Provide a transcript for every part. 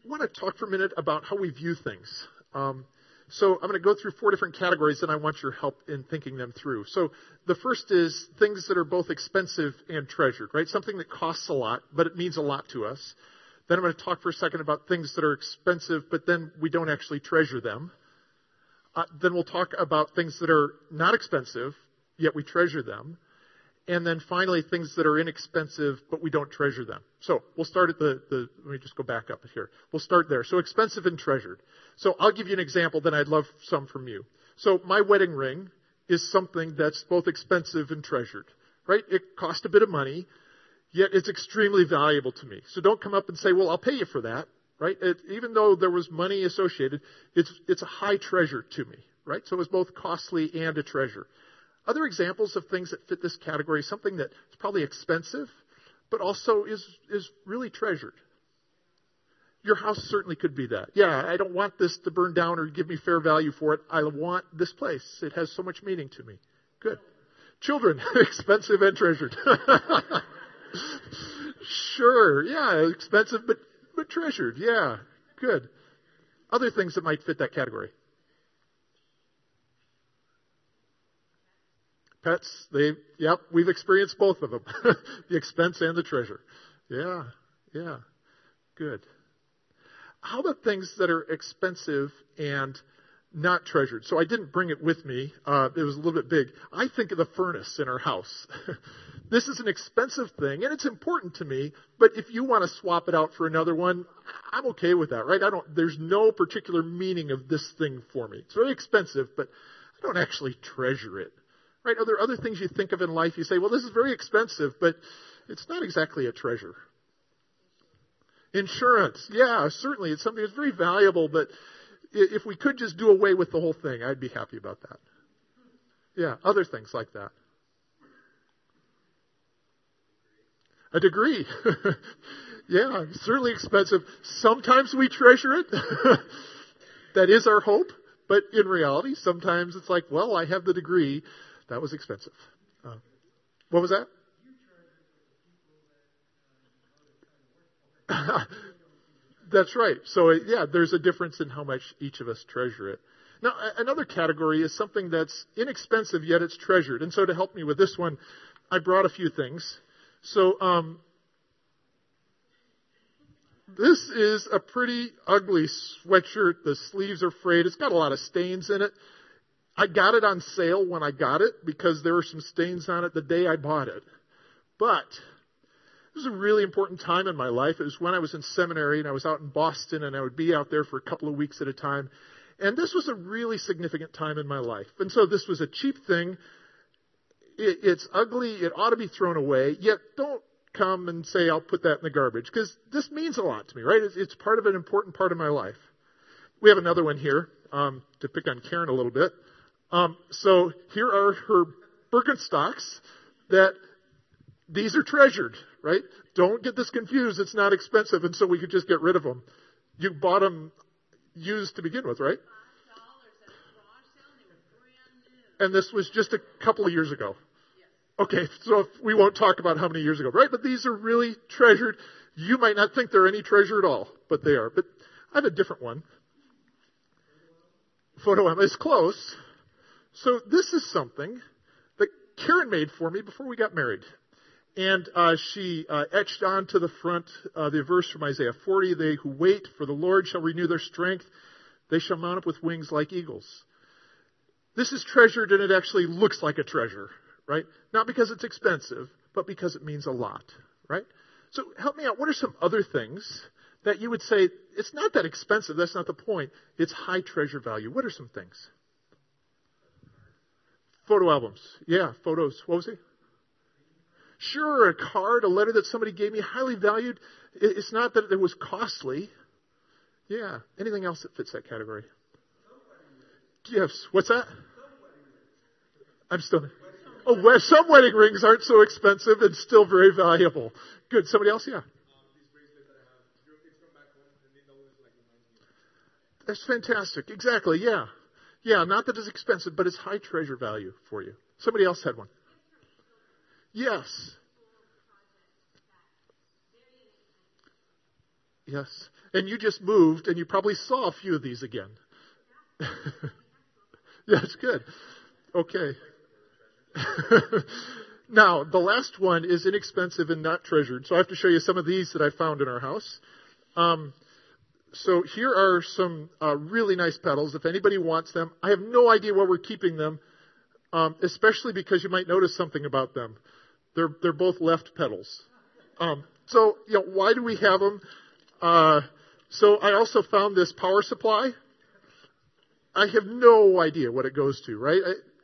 want to talk for a minute about how we view things. So I'm going to go through 4 different categories, and I want your help in thinking them through. So the first is things that are both expensive and treasured, right? Something that costs a lot, but it means a lot to us. Then I'm going to talk for a second about things that are expensive, but then we don't actually treasure them. Then we'll talk about things that are not expensive, yet we treasure them. And then finally, things that are inexpensive, but we don't treasure them. So we'll start at let me just go back up here. We'll start there. So expensive and treasured. So I'll give you an example, then I'd love some from you. So my wedding ring is something that's both expensive and treasured, right? It cost a bit of money, yet it's extremely valuable to me. So don't come up and say, well, I'll pay you for that, right? Even though there was money associated, it's a high treasure to me, right? So it's both costly and a treasure. Other examples of things that fit this category, something that is probably expensive, but also is really treasured. Your house certainly could be that. Yeah, I don't want this to burn down or give me fair value for it. I want this place. It has so much meaning to me. Good. Children, expensive and treasured. Sure, yeah, expensive but treasured. Yeah, good. Other things that might fit that category. Pets, we've experienced both of them. The expense and the treasure. Yeah, good. How about things that are expensive and not treasured? So I didn't bring it with me. It was a little bit big. I think of the furnace in our house. This is an expensive thing, and it's important to me, but if you want to swap it out for another one, I'm okay with that, right? There's no particular meaning of this thing for me. It's very expensive, but I don't actually treasure it. Right? Are there other things you think of in life? You say, well, this is very expensive, but it's not exactly a treasure. Insurance. Yeah, certainly. It's something that's very valuable, but if we could just do away with the whole thing, I'd be happy about that. Yeah, other things like that. A degree. Yeah, certainly expensive. Sometimes we treasure it. That is our hope. But in reality, sometimes it's like, well, I have the degree. That was expensive. What was that? That's right. So, there's a difference in how much each of us treasure it. Now, another category is something that's inexpensive, yet it's treasured. And so to help me with this one, I brought a few things. So, this is a pretty ugly sweatshirt. The sleeves are frayed. It's got a lot of stains in it. I got it on sale when I got it because there were some stains on it the day I bought it. But it was a really important time in my life. It was when I was in seminary and I was out in Boston and I would be out there for a couple of weeks at a time. And this was a really significant time in my life. And so this was a cheap thing. It's ugly. It ought to be thrown away. Yet don't come and say, I'll put that in the garbage, because this means a lot to me, right? It's part of an important part of my life. We have another one here to pick on Karen a little bit. So here are her Birkenstocks these are treasured, right? Don't get this confused. It's not expensive, and so we could just get rid of them. You bought them used to begin with, right? And this was just a couple of years ago. Okay, so we won't talk about how many years ago, right? But these are really treasured. You might not think they're any treasure at all, but they are. But I have a different one. Photo album is close. So this is something that Karen made for me before we got married. And she etched onto the front the verse from Isaiah 40, they who wait for the Lord shall renew their strength. They shall mount up with wings like eagles. This is treasured, and it actually looks like a treasure, right? Not because it's expensive, but because it means a lot, right? So help me out. What are some other things that you would say, it's not that expensive, that's not the point. It's high treasure value. What are some things? Photo albums. Yeah, photos. What was it? Sure, a card, a letter that somebody gave me, highly valued. It's not that it was costly. Yeah. Anything else that fits that category? Gifts. What's that? I'm still... Oh, some wedding rings aren't so expensive and still very valuable. Good. Somebody else? Yeah. That's fantastic. Exactly. Yeah. Yeah. Not that it's expensive, but it's high treasure value for you. Somebody else had one. Yes. Yes. And you just moved, and you probably saw a few of these again. Yeah, it's good. Okay. Now, the last one is inexpensive and not treasured. So I have to show you some of these that I found in our house. So here are some really nice pedals. If anybody wants them, I have no idea where we're keeping them, especially because you might notice something about them. They're both left pedals. So, why do we have them? So I also found this power supply. I have no idea what it goes to, right?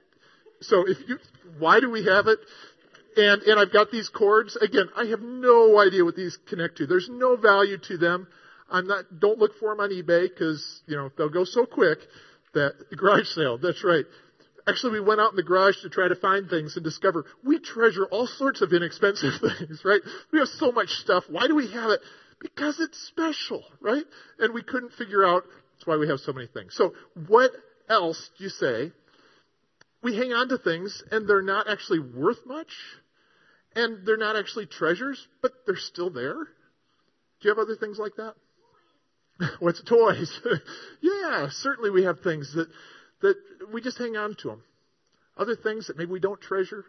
Why do we have it? And I've got these cords. Again, I have no idea what these connect to. There's no value to them. Don't look for them on eBay because, they'll go so quick that the garage sale, that's right. Actually, we went out in the garage to try to find things and discover we treasure all sorts of inexpensive things, right? We have so much stuff. Why do we have it? Because it's special, right? And we couldn't figure out. That's why we have so many things. So what else do you say? We hang on to things and they're not actually worth much and they're not actually treasures, but they're still there. Do you have other things like that? What's toys? Yeah, certainly we have things that we just hang on to them. Other things that maybe we don't treasure.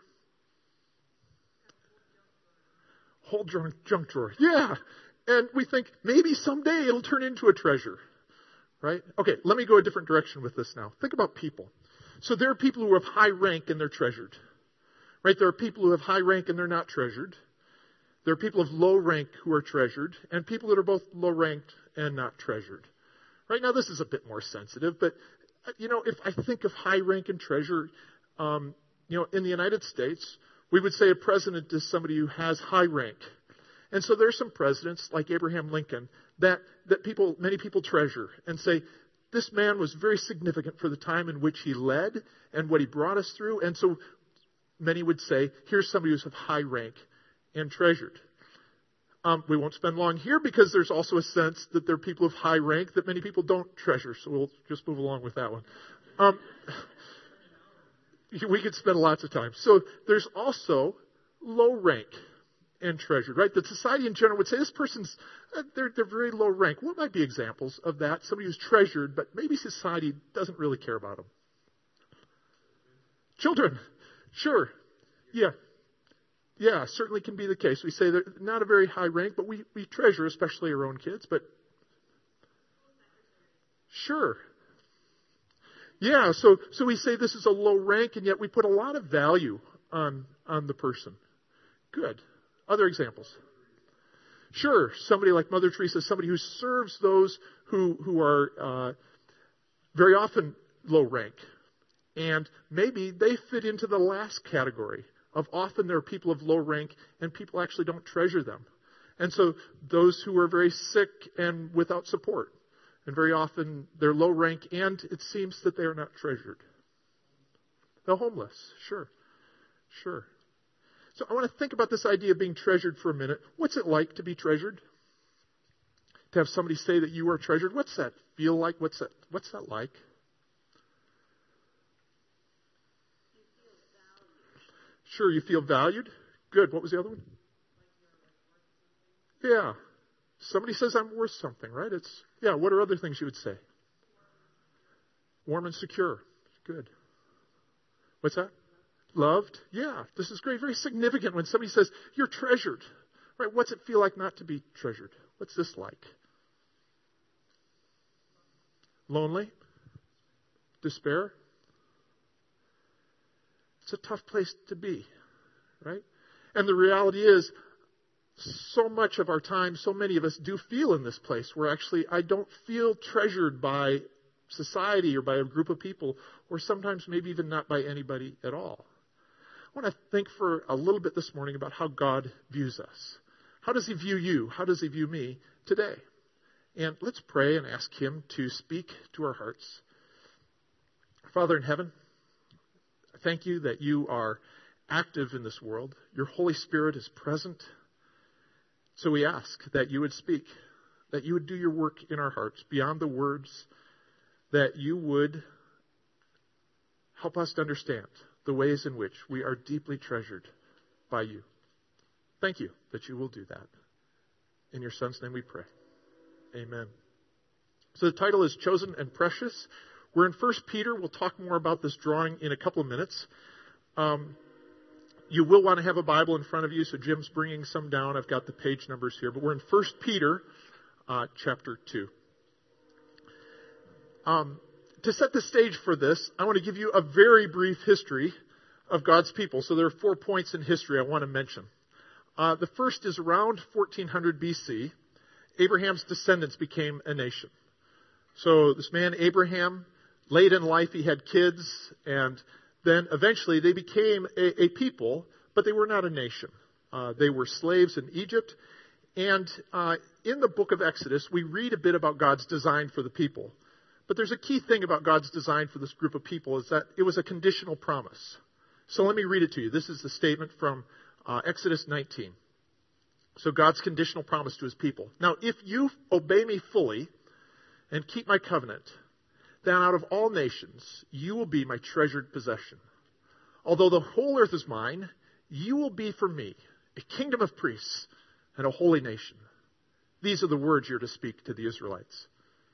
Whole junk drawer. Yeah. And we think maybe someday it'll turn into a treasure. Right? Okay, let me go a different direction with this now. Think about people. So there are people who have high rank and they're treasured. Right? There are people who have high rank and they're not treasured. There are people of low rank who are treasured, and people that are both low ranked and not treasured. Right now, this is a bit more sensitive, but if I think of high rank and treasure, in the United States, we would say a president is somebody who has high rank. And so there's some presidents like Abraham Lincoln that many people treasure and say, this man was very significant for the time in which he led and what he brought us through. And so many would say, here's somebody who's of high rank and treasured. We won't spend long here because there's also a sense that there are people of high rank that many people don't treasure. So we'll just move along with that one. We could spend lots of time. So there's also low rank and treasured, right? The society in general would say this person's, they're very low rank. What might be examples of that? Somebody who's treasured, but maybe society doesn't really care about them. Children. Sure. Yeah. Yeah, certainly can be the case. We say they're not a very high rank, but we treasure, especially our own kids. But sure. Yeah, so we say this is a low rank, and yet we put a lot of value on the person. Good. Other examples. Sure, somebody like Mother Teresa, somebody who serves those who are very often low rank. And maybe they fit into the last category of often there are people of low rank and people actually don't treasure them. And so those who are very sick and without support. And very often they're low rank and it seems that they are not treasured. The homeless. Sure. So I want to think about this idea of being treasured for a minute. What's it like to be treasured? To have somebody say that you are treasured? What's that feel like? What's that like? Sure, you feel valued. Good. What was the other one? Yeah. Somebody says I'm worth something, right? What are other things you would say? Warm and secure. Good. What's that? Loved. Yeah. This is great. Very significant when somebody says you're treasured. Right? What's it feel like not to be treasured? What's this like? Lonely? Despair? It's a tough place to be, right? And the reality is, so much of our time, so many of us do feel in this place where actually I don't feel treasured by society or by a group of people, or sometimes maybe even not by anybody at all. I want to think for a little bit this morning about how God views us. How does He view you? How does He view me today? And let's pray and ask Him to speak to our hearts. Father in heaven, thank you that you are active in this world. Your Holy Spirit is present. So we ask that you would speak, that you would do your work in our hearts beyond the words, that you would help us to understand the ways in which we are deeply treasured by you. Thank you that you will do that. In your Son's name we pray. Amen. So the title is Chosen and Precious. We're in 1 Peter. We'll talk more about this drawing in a couple of minutes. You will want to have a Bible in front of you, so Jim's bringing some down. I've got the page numbers here. But we're in 1 Peter chapter 2. To set the stage for this, I want to give you a very brief history of God's people. So there are 4 points in history I want to mention. The first is around 1400 BC. Abraham's descendants became a nation. So this man Abraham, late in life he had kids, and then eventually they became a people, but they were not a nation. They were slaves in Egypt. And in the book of Exodus, we read a bit about God's design for the people. But there's a key thing about God's design for this group of people is that it was a conditional promise. So let me read it to you. This is the statement from Exodus 19. So God's conditional promise to his people. Now, if you obey me fully and keep my covenant, then out of all nations you will be my treasured possession. Although the whole earth is mine, you will be for me a kingdom of priests and a holy nation. These are the words you're to speak to the Israelites.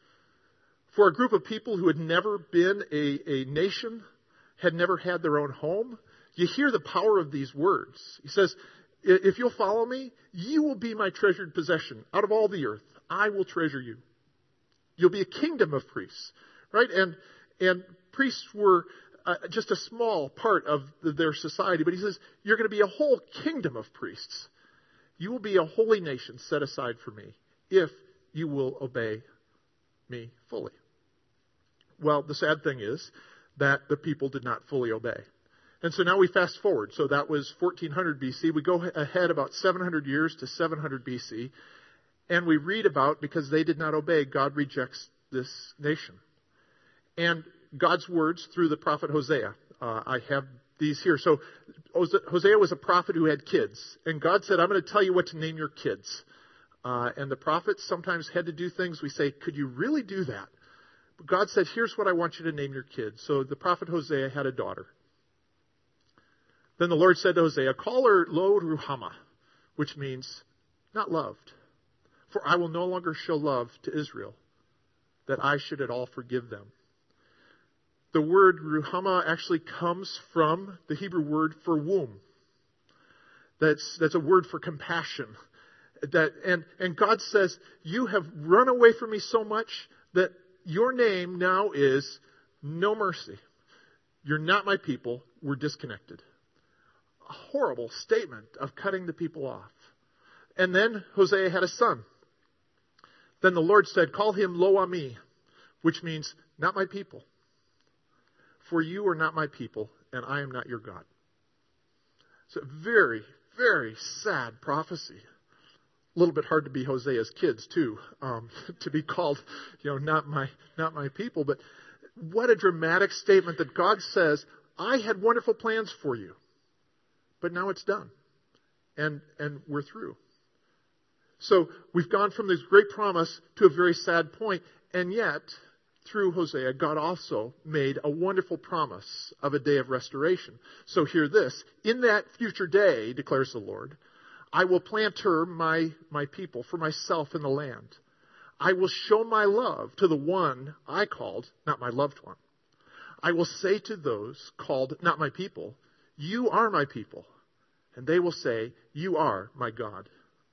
For a group of people who had never been a nation, had never had their own home, you hear the power of these words. He says, if you'll follow me, you will be my treasured possession. Out of all the earth, I will treasure you. You'll be a kingdom of priests, right? And priests were just a small part of their society. But he says, you're going to be a whole kingdom of priests. You will be a holy nation set aside for me if you will obey me fully. Well, the sad thing is that the people did not fully obey. And so now we fast forward. So that was 1400 BC. We go ahead about 700 years to 700 BC. And we read about, because they did not obey, God rejects this nation. And God's words through the prophet Hosea. I have these here. So Hosea was a prophet who had kids. And God said, I'm going to tell you what to name your kids. And the prophets sometimes had to do things. We say, could you really do that? But God said, here's what I want you to name your kids. So the prophet Hosea had a daughter. Then the Lord said to Hosea, call her Lo Ruhamah, which means not loved. For I will no longer show love to Israel, that I should at all forgive them. The word Ruhamah actually comes from the Hebrew word for womb. That's a word for compassion. And God says, you have run away from me so much that your name now is no mercy. You're not my people. We're disconnected. A horrible statement of cutting the people off. And then Hosea had a son. Then the Lord said, call him Lo Ami, which means not my people. For you are not my people, and I am not your God. It's a very, very sad prophecy. A little bit hard to be Hosea's kids too, to be called, not my people. But what a dramatic statement that God says, I had wonderful plans for you, but now it's done, and we're through. So we've gone from this great promise to a very sad point, and yet through Hosea, God also made a wonderful promise of a day of restoration. So hear this: in that future day, declares the Lord, I will plant her, my people, for myself in the land. I will show my love to the one I called, not my loved one. I will say to those called, not my people, you are my people. And they will say, you are my God.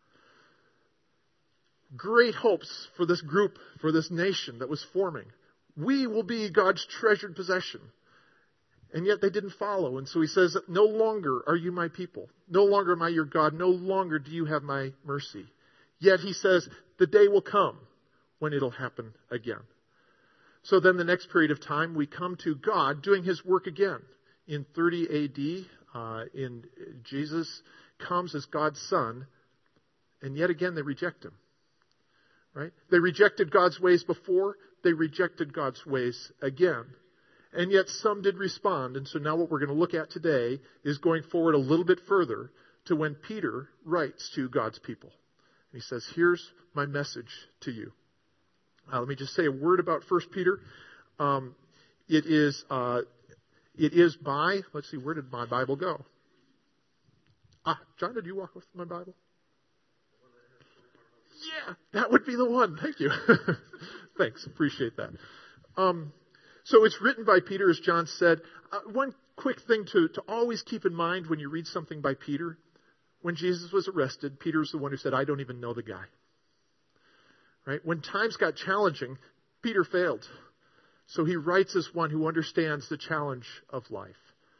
Great hopes for this group, for this nation that was forming. We will be God's treasured possession. And yet they didn't follow. And so he says, no longer are you my people. No longer am I your God. No longer do you have my mercy. Yet he says, the day will come when it'll happen again. So then the next period of time, we come to God doing his work again. In 30 AD, in Jesus comes as God's son. And yet again, they reject him. Right? They rejected God's ways before. They rejected God's ways again. And yet some did respond. And so now what we're going to look at today is going forward a little bit further to when Peter writes to God's people. And he says, here's my message to you. Let me just say a word about 1 Peter. It is by, let's see, where did my Bible go? John, did you walk with my Bible? Yeah, that would be the one. Thank you. Thanks. Appreciate that. So it's written by Peter, as John said. One quick thing to always keep in mind when you read something by Peter. When Jesus was arrested, Peter was the one who said, I don't even know the guy. Right? When times got challenging, Peter failed. So he writes as one who understands the challenge of life.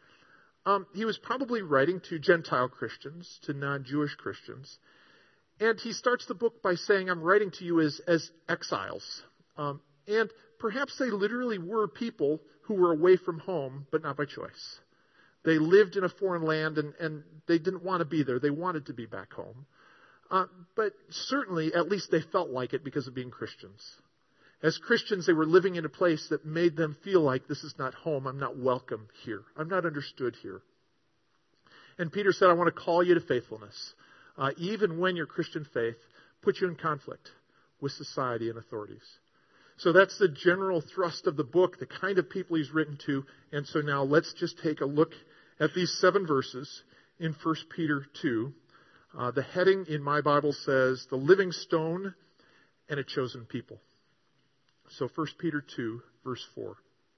He was probably writing to Gentile Christians, to non-Jewish Christians. And he starts the book by saying, I'm writing to you as exiles. And perhaps they literally were people who were away from home, but not by choice. They lived in a foreign land and they didn't want to be there. They wanted to be back home. But certainly, at least they felt like it because of being Christians. As Christians, they were living in a place that made them feel like this is not home. I'm not welcome here. I'm not understood here. And Peter said, I want to call you to faithfulness. Even when your Christian faith puts you in conflict with society and authorities. So that's the general thrust of the book, the kind of people he's written to. And so now let's just take a look at these 7 verses in 1 Peter 2. The heading in my Bible says, The Living Stone and a Chosen People. So 1 Peter 2, verse 4.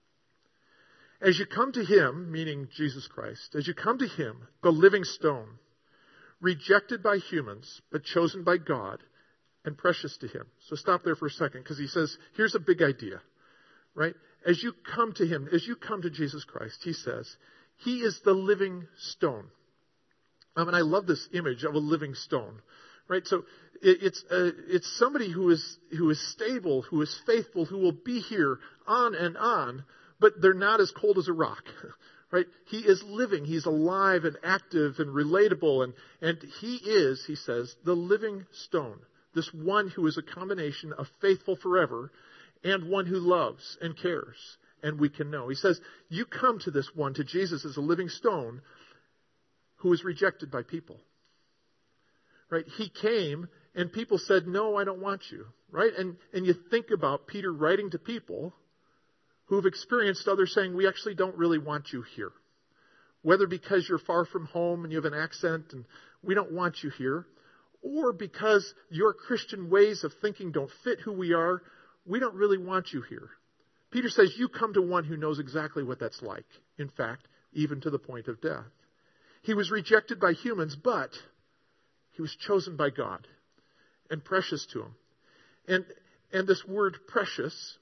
As you come to him, meaning Jesus Christ, as you come to him, the living stone, rejected by humans, but chosen by God, and precious to him. So stop there for a second, because he says, here's a big idea, right? As you come to him, as you come to Jesus Christ, he says, he is the living stone. And I love this image of a living stone, right? So it's somebody who is stable, who is faithful, who will be here on and on, but they're not as cold as a rock, right? He is living, he's alive and active and relatable, and he is, he says, the living stone. This one who is a combination of faithful forever and one who loves and cares and we can know. He says, you come to this one, to Jesus as a living stone who is rejected by people. Right? He came and people said, no, I don't want you. Right? And you think about Peter writing to people who have experienced others saying, we actually don't really want you here. Whether because you're far from home and you have an accent and we don't want you here, or because your Christian ways of thinking don't fit who we are, we don't really want you here. Peter says, you come to one who knows exactly what that's like. In fact, even to the point of death. He was rejected by humans, but he was chosen by God and precious to him. And this word precious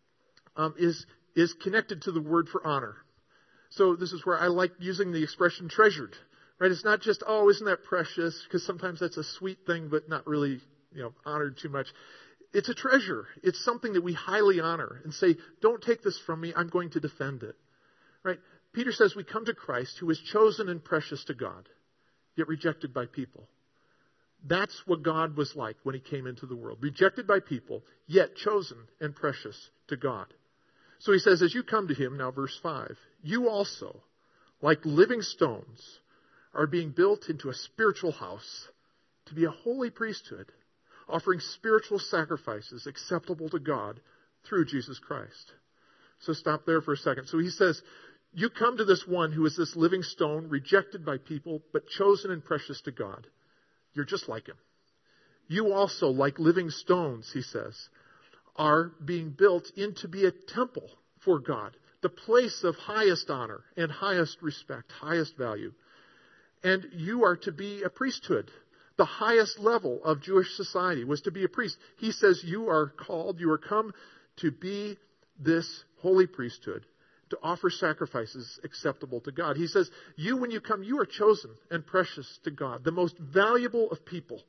is connected to the word for honor. So this is where I like using the expression treasured. Right? It's not just, oh, isn't that precious? Because sometimes that's a sweet thing, but not really, honored too much. It's a treasure. It's something that we highly honor and say, don't take this from me. I'm going to defend it. Right? Peter says we come to Christ who is chosen and precious to God, yet rejected by people. That's what God was like when he came into the world. Rejected by people, yet chosen and precious to God. So he says, as you come to him, now verse 5, you also, like living stones, are being built into a spiritual house to be a holy priesthood, offering spiritual sacrifices acceptable to God through Jesus Christ. So stop there for a second. So he says, you come to this one who is this living stone, rejected by people, but chosen and precious to God. You're just like him. You also, like living stones, he says, are being built into be a temple for God, the place of highest honor and highest respect, highest value. And you are to be a priesthood. The highest level of Jewish society was to be a priest. He says you are called, you are come to be this holy priesthood, to offer sacrifices acceptable to God. He says, you, when you come, you are chosen and precious to God, the most valuable of people.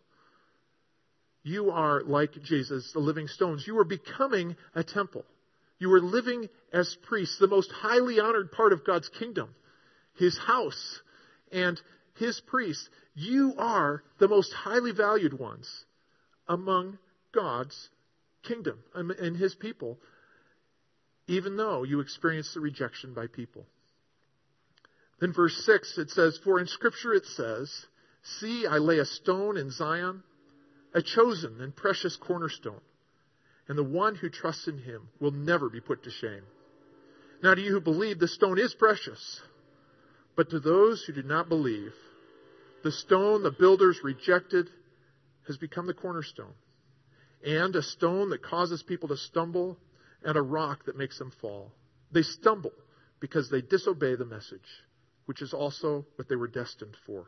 You are like Jesus, the living stones. You are becoming a temple. You are living as priests, the most highly honored part of God's kingdom, his house, and his priests. You are the most highly valued ones among God's kingdom and his people, even though you experience the rejection by people. Then verse 6, it says, for in Scripture it says, see, I lay a stone in Zion, a chosen and precious cornerstone, and the one who trusts in him will never be put to shame. Now to you who believe, the stone is precious, but to those who do not believe, the stone the builders rejected has become the cornerstone, and a stone that causes people to stumble, and a rock that makes them fall. They stumble because they disobey the message, which is also what they were destined for.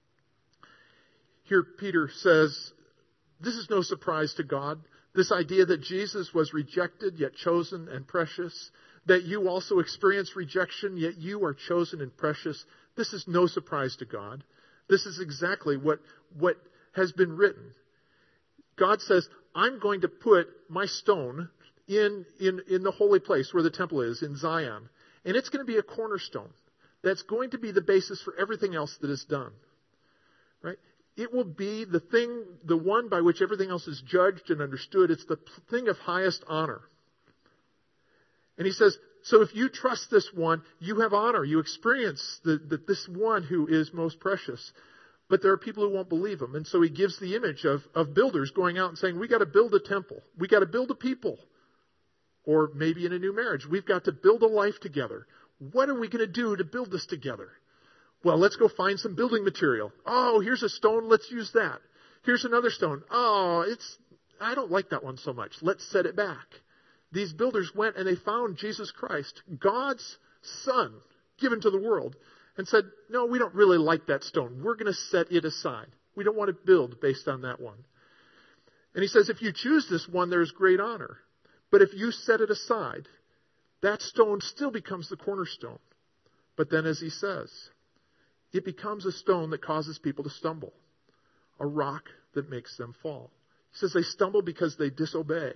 Here Peter says, this is no surprise to God. This idea that Jesus was rejected yet chosen and precious, that you also experience rejection yet you are chosen and precious, this is no surprise to God. This is exactly what has been written. God says, I'm going to put my stone in the holy place where the temple is, in Zion. And it's going to be a cornerstone. That's going to be the basis for everything else that is done. Right? It will be the one by which everything else is judged and understood. It's the thing of highest honor. And he says, so if you trust this one, you have honor. You experience this one who is most precious. But there are people who won't believe him. And so he gives the image of builders going out and saying, we got to build a temple. We got to build a people. Or maybe in a new marriage, we've got to build a life together. What are we going to do to build this together? Well, let's go find some building material. Oh, here's a stone. Let's use that. Here's another stone. Oh, I don't like that one so much. Let's set it back. These builders went and they found Jesus Christ, God's Son, given to the world, and said, no, we don't really like that stone. We're going to set it aside. We don't want to build based on that one. And he says, if you choose this one, there's great honor. But if you set it aside, that stone still becomes the cornerstone. But then, as he says, it becomes a stone that causes people to stumble, a rock that makes them fall. He says they stumble because they disobey.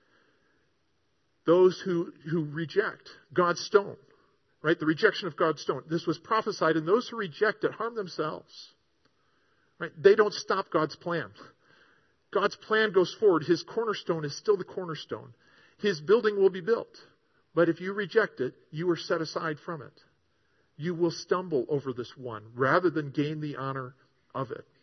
Those who reject God's stone, right? The rejection of God's stone. This was prophesied, and those who reject it harm themselves. Right? They don't stop God's plan. God's plan goes forward. His cornerstone is still the cornerstone. His building will be built. But if you reject it, you are set aside from it. You will stumble over this one rather than gain the honor of it.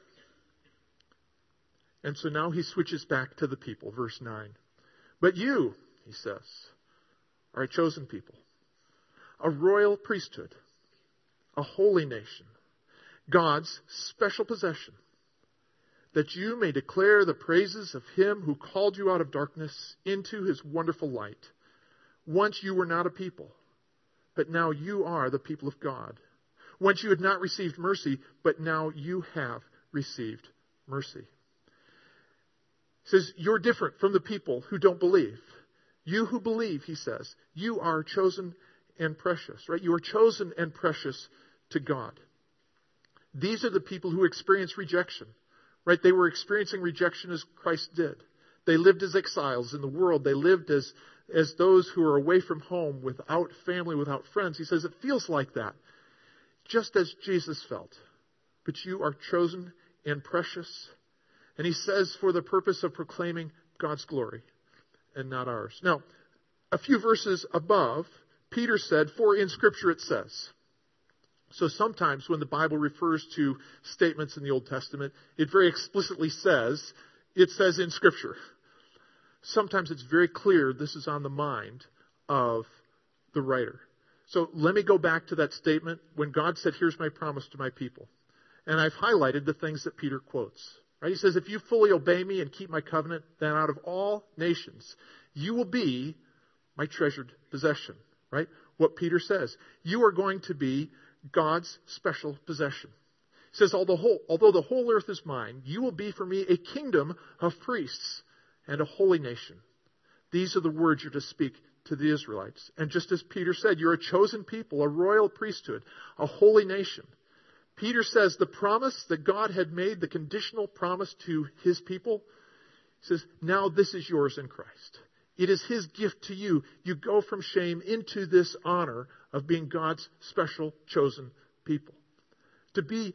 And so now he switches back to the people, verse 9. But you, he says, are a chosen people, a royal priesthood, a holy nation, God's special possession, that you may declare the praises of him who called you out of darkness into his wonderful light. Once you were not a people, but now you are the people of God. Once you had not received mercy, but now you have received mercy. He says, you're different from the people who don't believe. You who believe, he says, you are chosen and precious, right? You are chosen and precious to God. These are the people who experience rejection, right? They were experiencing rejection as Christ did. They lived as exiles in the world. They lived as those who are away from home, without family, without friends. He says it feels like that, just as Jesus felt. But you are chosen and precious. And he says for the purpose of proclaiming God's glory and not ours. Now, a few verses above, Peter said, for in Scripture it says. So sometimes when the Bible refers to statements in the Old Testament, it very explicitly says, it says in Scripture. Sometimes it's very clear this is on the mind of the writer. So let me go back to that statement when God said, here's my promise to my people. And I've highlighted the things that Peter quotes. Right? He says, if you fully obey me and keep my covenant, then out of all nations, you will be my treasured possession. Right? What Peter says. You are going to be God's special possession. He says, although the whole earth is mine, you will be for me a kingdom of priests and a holy nation. These are the words you're to speak to the Israelites. And just as Peter said, you're a chosen people, a royal priesthood, a holy nation. Peter says the promise that God had made, the conditional promise to his people, he says, now this is yours in Christ. It is his gift to you. You go from shame into this honor of being God's special chosen people. To be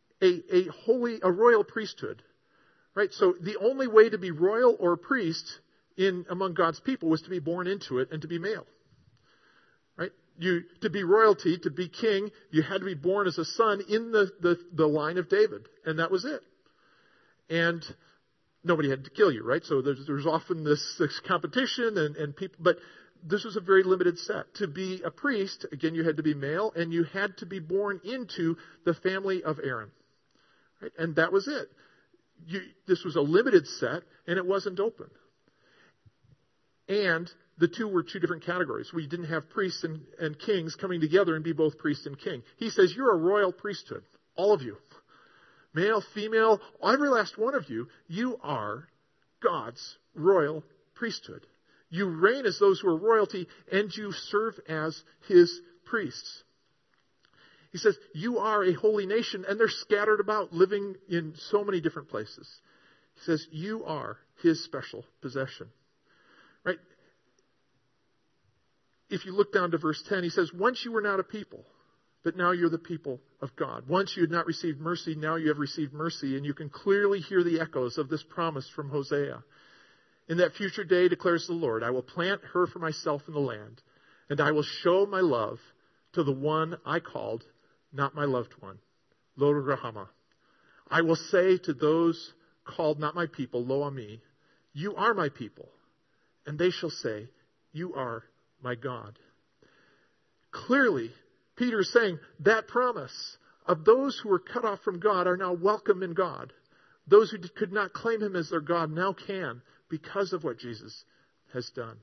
a royal priesthood. Right? So the only way to be royal or a priest among God's people was to be born into it and to be male. Right? To be royalty, to be king, you had to be born as a son in the line of David. And that was it. And nobody had to kill you, right? So there's often this competition and people, but this was a very limited set. To be a priest, again, you had to be male, and you had to be born into the family of Aaron. Right? And that was it. this was a limited set, and it wasn't open. And the two were two different categories. We didn't have priests and kings coming together and be both priest and king. He says, you're a royal priesthood, all of you. Male, female, every last one of you, you are God's royal priesthood. You reign as those who are royalty, and you serve as his priests. He says, you are a holy nation, and they're scattered about, living in so many different places. He says, you are his special possession. Right? If you look down to verse 10, he says, once you were not a people, but now you're the people of God. Once you had not received mercy, now you have received mercy. And you can clearly hear the echoes of this promise from Hosea. In that future day, declares the Lord, I will plant her for myself in the land, and I will show my love to the one I called, not my loved one, Lo Rahama. I will say to those called not my people, Lo Ami, you are my people. And they shall say, you are my God. Clearly, Peter is saying that promise of those who were cut off from God are now welcome in God. Those who could not claim him as their God now can because of what Jesus has done.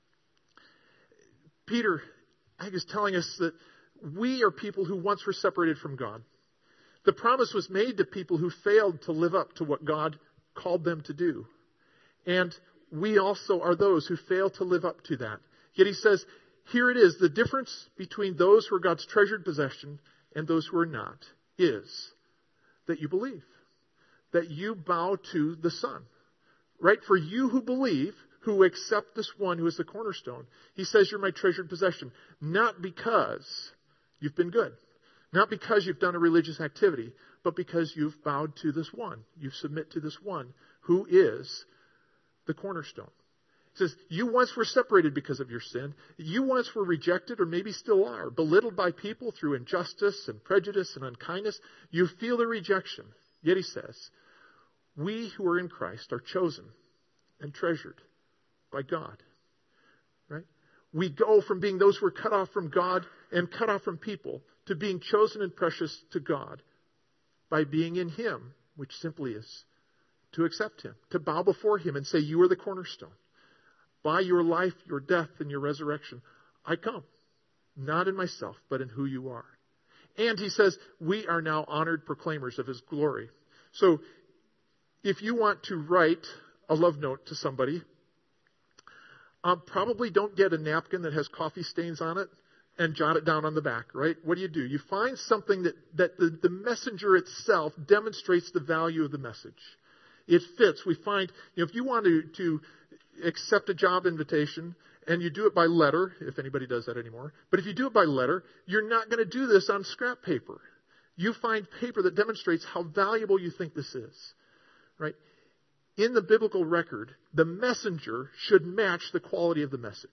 Peter, I think, is telling us that we are people who once were separated from God. The promise was made to people who failed to live up to what God called them to do. And we also are those who fail to live up to that. Yet he says, here it is, the difference between those who are God's treasured possession and those who are not is that you believe, that you bow to the Son. Right? For you who believe, who accept this one who is the cornerstone, he says you're my treasured possession, not because you've been good, not because you've done a religious activity, but because you've bowed to this one. You submit to this one who is the cornerstone. He says, you once were separated because of your sin. You once were rejected, or maybe still are, belittled by people through injustice and prejudice and unkindness. You feel the rejection. Yet he says, we who are in Christ are chosen and treasured by God. Right? We go from being those who are cut off from God and cut off from people to being chosen and precious to God by being in him, which simply is to accept him, to bow before him and say, you are the cornerstone. By your life, your death, and your resurrection, I come, not in myself, but in who you are. And he says, we are now honored proclaimers of his glory. So if you want to write a love note to somebody, probably don't get a napkin that has coffee stains on it and jot it down on the back, right? What do? You find something that the messenger itself demonstrates the value of the message. It fits. We find, if you want to accept a job invitation and you do it by letter, if anybody does that anymore, but if you do it by letter, you're not going to do this on scrap paper. You find paper that demonstrates how valuable you think this is, right? In the biblical record, the messenger should match the quality of the message.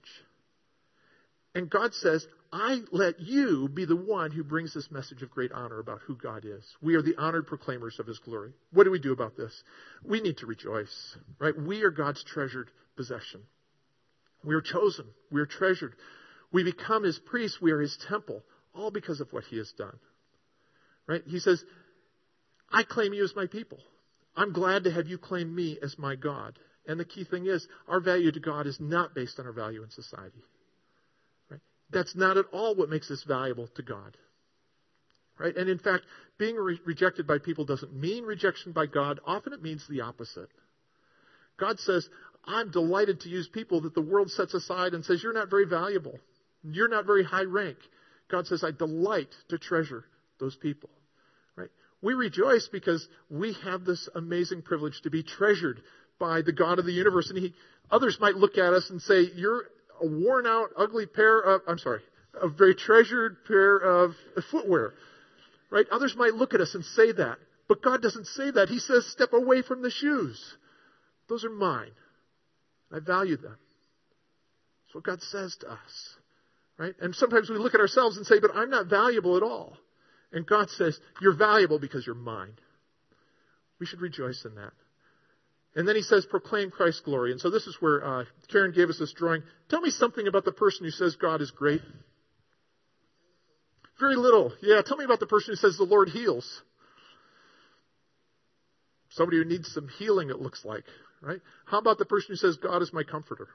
And God says, I let you be the one who brings this message of great honor about who God is. We are the honored proclaimers of his glory. What do we do about this? We need to rejoice, right? We are God's treasured possession. We are chosen. We are treasured. We become his priests. We are his temple, all because of what he has done, right? He says, I claim you as my people. I'm glad to have you claim me as my God. And the key thing is, our value to God is not based on our value in society. Right? That's not at all what makes us valuable to God. Right? And in fact, being rejected by people doesn't mean rejection by God. Often it means the opposite. God says, I'm delighted to use people that the world sets aside and says, you're not very valuable. You're not very high rank. God says, I delight to treasure those people. Right? We rejoice because we have this amazing privilege to be treasured by the God of the universe. And others might look at us and say, you're a worn out, ugly a very treasured pair of footwear. Right? Others might look at us and say that. But God doesn't say that. He says, step away from the shoes. Those are mine. I value them. That's what God says to us. Right? And sometimes we look at ourselves and say, but I'm not valuable at all. And God says, you're valuable because you're mine. We should rejoice in that. And then he says, proclaim Christ's glory. And so this is where Karen gave us this drawing. Tell me something about the person who says God is great. Very little. Yeah, tell me about the person who says the Lord heals. Somebody who needs some healing, it looks like, right? How about the person who says, God is my comforter?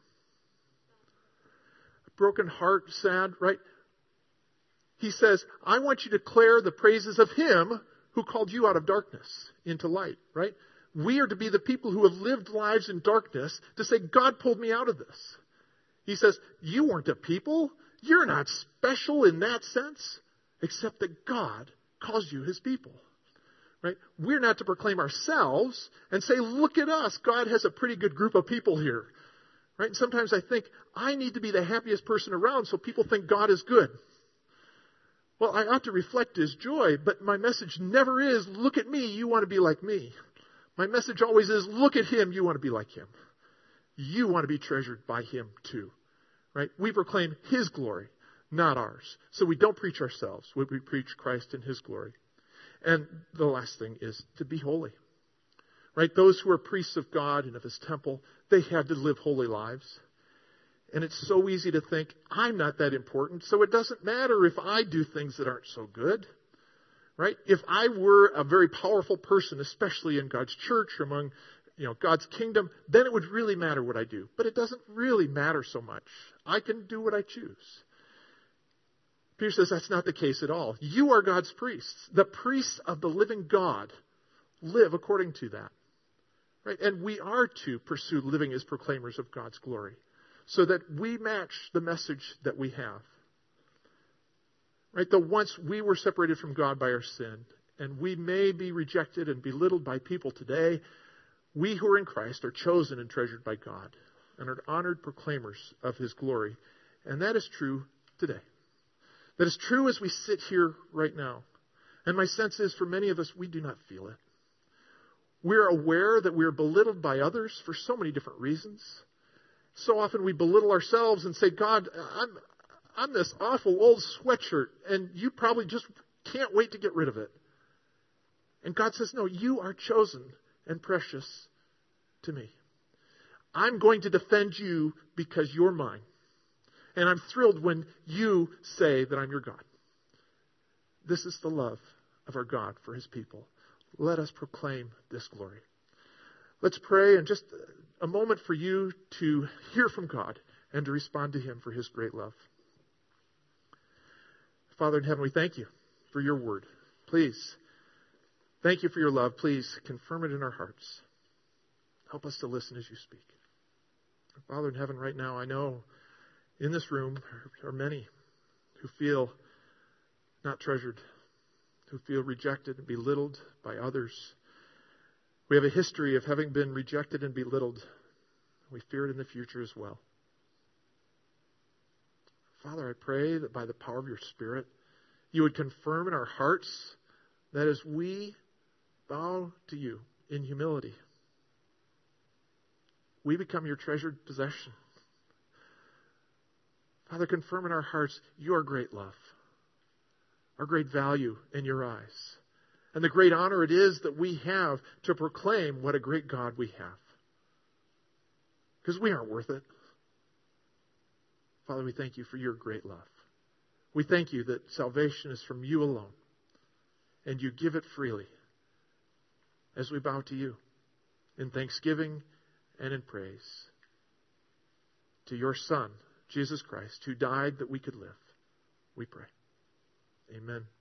Broken heart, sad, right? He says, I want you to declare the praises of Him who called you out of darkness into light, right? We are to be the people who have lived lives in darkness to say, God pulled me out of this. He says, you weren't a people. You're not special in that sense, except that God calls you His people, right? We're not to proclaim ourselves and say, look at us. God has a pretty good group of people here, right? And sometimes I think I need to be the happiest person around so people think God is good. Well, I ought to reflect His joy, but my message never is, look at me, you want to be like me. My message always is, look at Him, you want to be like Him. You want to be treasured by Him too, right? We proclaim His glory, not ours. So we don't preach ourselves. We preach Christ in His glory. And the last thing is to be holy, right? Those who are priests of God and of His temple, they had to live holy lives. And it's so easy to think, I'm not that important, so it doesn't matter if I do things that aren't so good, right? If I were a very powerful person, especially in God's church, or among God's kingdom, then it would really matter what I do. But it doesn't really matter so much. I can do what I choose. Peter says that's not the case at all. You are God's priests. The priests of the living God live according to that, right? And we are to pursue living as proclaimers of God's glory, so that we match the message that we have. Right? That once we were separated from God by our sin, and we may be rejected and belittled by people today, we who are in Christ are chosen and treasured by God and are honored proclaimers of His glory. And that is true today. That is true as we sit here right now. And my sense is for many of us, we do not feel it. We're aware that we're belittled by others for so many different reasons. So often we belittle ourselves and say, God, I'm this awful old sweatshirt, and you probably just can't wait to get rid of it. And God says, no, you are chosen and precious to me. I'm going to defend you because you're mine. And I'm thrilled when you say that I'm your God. This is the love of our God for His people. Let us proclaim this glory. Let's pray, and just a moment for you to hear from God and to respond to Him for His great love. Father in heaven, we thank you for your word. Please, thank you for your love. Please confirm it in our hearts. Help us to listen as you speak. Father in heaven, right now, I know in this room are many who feel not treasured, who feel rejected and belittled by others. We have a history of having been rejected and belittled. We fear it in the future as well. Father, I pray that by the power of your Spirit, you would confirm in our hearts that as we bow to you in humility, we become your treasured possession. Father, confirm in our hearts your great love, our great value in your eyes, and the great honor it is that we have to proclaim what a great God we have. Because we aren't worth it. Father, we thank you for your great love. We thank you that salvation is from you alone, and you give it freely as we bow to you in thanksgiving and in praise to your Son, Jesus Christ, who died that we could live. We pray. Amen.